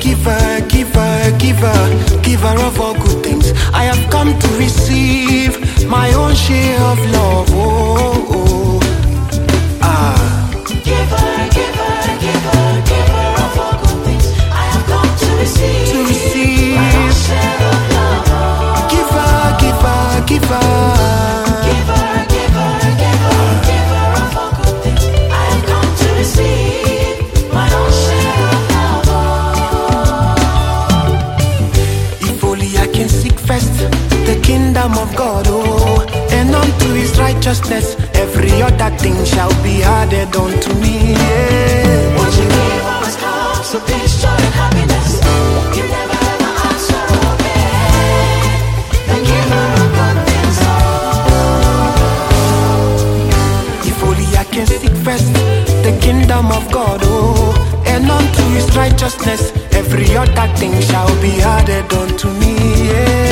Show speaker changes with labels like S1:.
S1: giver, giver, giver, giver of all good things. I have come to receive my own share of love. Oh, oh. Ah.
S2: Giver, giver, giver, giver of all good things. I have come to receive my own share of love.
S1: Giver, giver, giver.
S2: Giver, giver, giver, giver of all good things. I have come to receive my own share of love.
S1: If only I can seek first the kingdom of God, oh, and unto his righteousness, every other thing shall be added unto me. Yeah.
S2: What you give always comes, so peace, joy, and happiness. You never ever answer or beg. The giver of good things,
S1: If only I can seek first the kingdom of God, oh, and unto his righteousness, every other thing shall be added unto me. Yeah.